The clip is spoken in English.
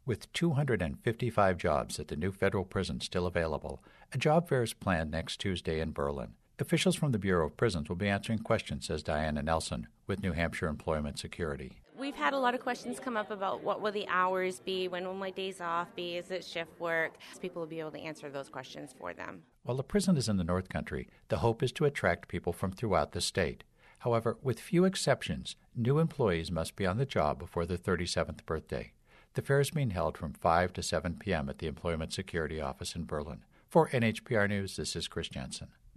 With 255 jobs at the new federal prison still available, a job fair is planned next Tuesday in Berlin. Officials from the Bureau of Prisons will be answering questions, says Diana Nelson with New Hampshire Employment Security. We've had a lot of questions come up about what will the hours be, when will my days off be, is it shift work? People will be able to answer those questions for them. While the prison is in the North Country, the hope is to attract people from throughout the state. However, with few exceptions, new employees must be on the job before their 37th birthday. The fair is being held from 5 to 7 p.m. at the Employment Security Office in Berlin. For NHPR News, this is Chris Jensen.